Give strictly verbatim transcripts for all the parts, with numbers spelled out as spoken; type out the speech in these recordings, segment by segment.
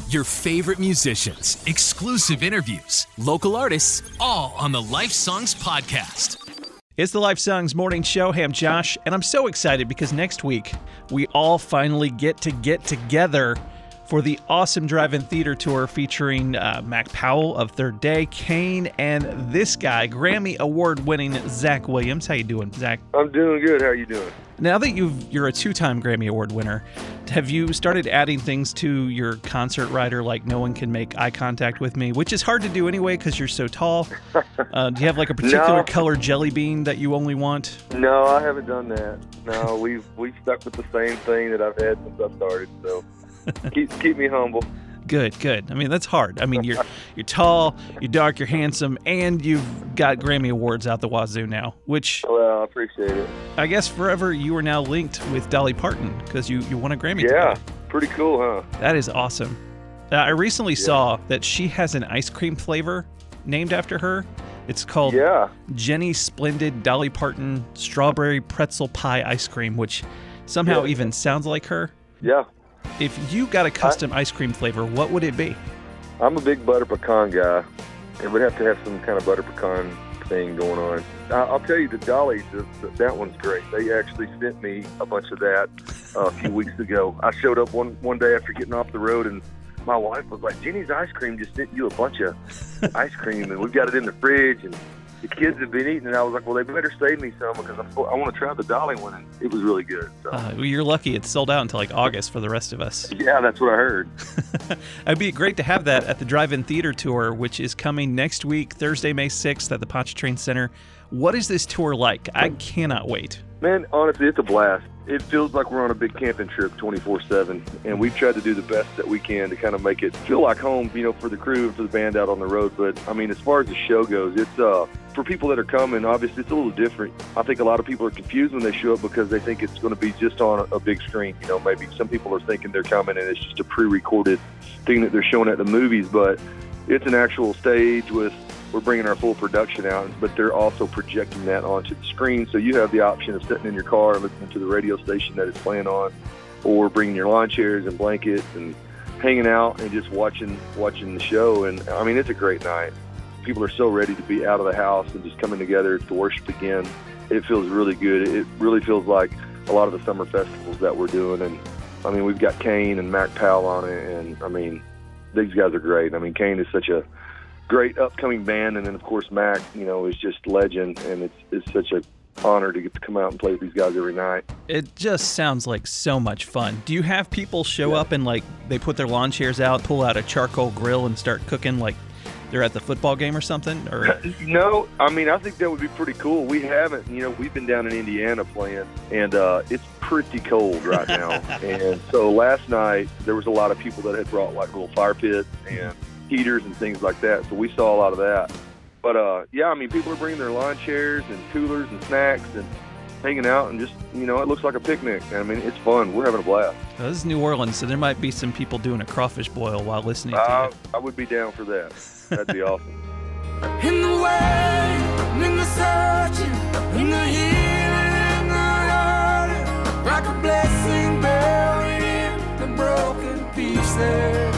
Your favorite musicians, exclusive interviews, local artists, all on the Life Songs Podcast. It's the Life Songs Morning Show. Hey, I'm Josh, and I'm so excited because next week we all finally get to get together for the awesome drive-in theater tour featuring uh, Mac Powell of Third Day, Kane, and this guy, Grammy Award-winning Zach Williams. How you doing, Zach? I'm doing good. How are you doing? Now that you've, you're a two-time Grammy Award winner, have you started adding things to your concert rider like no one can make eye contact with me, which is hard to do anyway because you're so tall? Uh, do you have like a particular No. color jelly bean that you only want? No, I haven't done that. No, we've we've stuck with the same thing that I've had since I started. So keep keep me humble. Good, good. I mean, that's hard. I mean, you're you're tall, you're dark, you're handsome, and you've got Grammy Awards out the wazoo now, which Well, I appreciate it. I guess forever you are now linked with Dolly Parton because you, you won a Grammy Yeah, together. pretty cool, huh? That is awesome. Uh, I recently saw that she has an ice cream flavor named after her. It's called Yeah. Jenny Splendid Dolly Parton Strawberry Pretzel Pie Ice Cream, which somehow Yeah. even sounds like her. Yeah. If you got a custom ice cream flavor, what would it be? I'm a big butter pecan guy. It would have to have some kind of butter pecan thing going on. I, I'll tell you, the Dolly, the, the, that one's great. They actually sent me a bunch of that uh, a few weeks ago. I showed up one, one day after getting off the road, and my wife was like, Jenny's Ice Cream just sent you a bunch of ice cream, and we've got it in the fridge, and the kids have been eating it. And I was like, well, they better save me some because I'm, I want to try the Dolly one, and it was really good. So. Uh, well, you're lucky it's sold out until like August for the rest of us. Yeah, that's what I heard. It'd be great to have that at the Drive-In Theater Tour, which is coming next week, Thursday, May sixth at the Pontchartrain Center. What is this tour like? I cannot wait. Man, honestly, it's a blast. It feels like we're on a big camping trip twenty-four seven, and we've tried to do the best that we can to kind of make it feel like home, you know, for the crew and for the band out on the road. But, I mean, as far as the show goes, it's, uh, for people that are coming, obviously, it's a little different. I think a lot of people are confused when they show up because they think it's going to be just on a, a big screen. You know, maybe some people are thinking they're coming and it's just a pre-recorded thing that they're showing at the movies, but it's an actual stage with, we're bringing our full production out, but they're also projecting that onto the screen. So you have the option of sitting in your car and listening to the radio station that it's playing on, or bringing your lawn chairs and blankets and hanging out and just watching watching the show. And, I mean, it's a great night. People are so ready to be out of the house and just coming together to worship again. It feels really good. It really feels like a lot of the summer festivals that we're doing. And, I mean, we've got Kane and Mac Powell on it, and, I mean, these guys are great. I mean, Kane is such a great upcoming band, and then of course Mac, you know, is just legend, and it's it's such an honor to get to come out and play with these guys every night. It just sounds like so much fun. Do you have people show Yeah. up and like they put their lawn chairs out, pull out a charcoal grill, and start cooking like they're at the football game or something? Or No, I mean, I think that would be pretty cool. We haven't, you know, we've been down in Indiana playing, and uh, it's pretty cold right now. And so last night there was a lot of people that had brought like little fire pits and heaters and things like that, so we saw a lot of that. But uh yeah, I mean, people are bringing their lawn chairs and coolers and snacks and hanging out, and just, you know, it looks like a picnic. I mean, it's fun. We're having a blast. Well, this is New Orleans, so there might be some people doing a crawfish boil while listening to uh, you. I would be down for that. That'd be awesome. In the way, in the searching, in the healing, in the hurting, like a blessing buried in the broken pieces.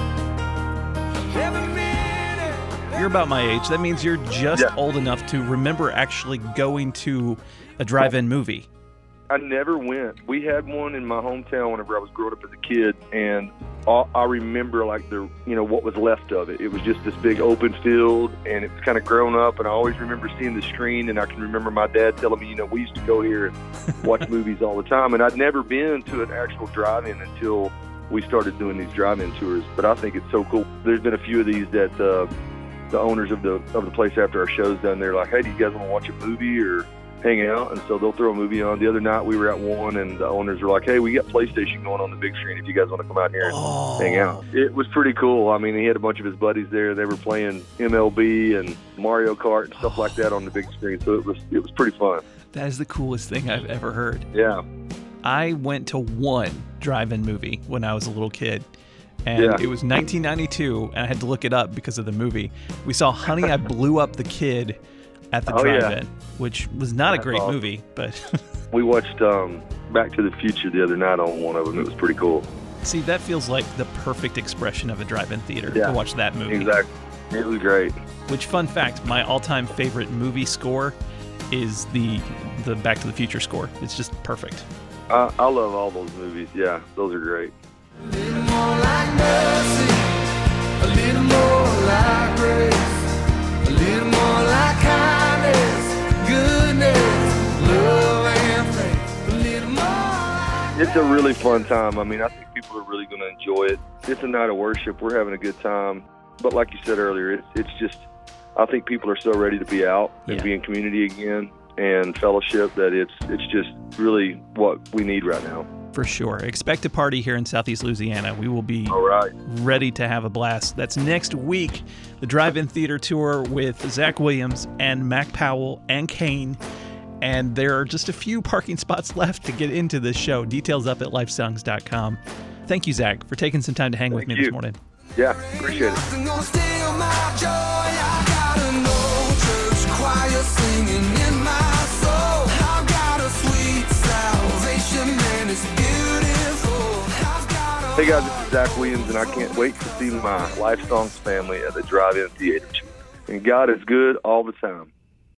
Every minute, You're about my age. That means you're just Yeah. old enough to remember actually going to a drive-in movie. I never went. We had one in my hometown whenever I was growing up as a kid, and all, I remember like the, you know, what was left of it. It was just this big open field, and it's kind of grown up. And I always remember seeing the screen, and I can remember my dad telling me, you know, we used to go here and watch movies all the time. And I'd never been to an actual drive-in until we started doing these drive-in tours. But I think it's so cool. There's been a few of these that uh, the owners of the of the place after our show's done, they're like, hey, do you guys want to watch a movie or hang out? And so they'll throw a movie on. The other night we were at one, and the owners were like, hey, we got PlayStation going on the big screen if you guys want to come out here and Oh. hang out. It was pretty cool. I mean, he had a bunch of his buddies there. They were playing M L B and Mario Kart and stuff like that on the big screen. So it was it was pretty fun. That is the coolest thing I've ever heard. Yeah. I went to one drive-in movie when I was a little kid, and Yeah. it was nineteen ninety-two, and I had to look it up because of the movie. We saw Honey, I Blew Up the Kid at the Oh, yeah. drive-in, which was not a That's great awesome. movie, but We watched um, Back to the Future the other night on one of them. It was pretty cool. See, that feels like the perfect expression of a drive-in theater Yeah, to watch that movie. Exactly. It was great. Which, fun fact, my all-time favorite movie score is the the Back to the Future score. It's just perfect. I, I love all those movies. Yeah, those are great. A little more like mercy, a little more like grace, a little more like kindness, goodness, love and faith, a little more like... It's a really fun time. I mean, I think people are really going to enjoy it. It's a night of worship. We're having a good time. But like you said earlier, it's, it's just, I think people are so ready to be out and Yeah. be in community again and fellowship that it's it's just really what we need right now. For sure. Expect a party here in Southeast Louisiana. We will be All right. ready to have a blast. That's next week, the Drive-In Theater Tour with Zach Williams and Mac Powell and Kane. And there are just a few parking spots left to get into this show. Details up at lifesongs dot com. Thank you, Zach, for taking some time to hang with Thank me you. this morning. Yeah, appreciate it. Nothing gonna steal my joy. I got an old church choir singing in my soul. I've got a sweet salvation and it's beautiful. I've got a Hey guys, this is Zach Williams, and I can't wait to see my Life Songs family at the Drive-In Theater Tour. And God is good all the time.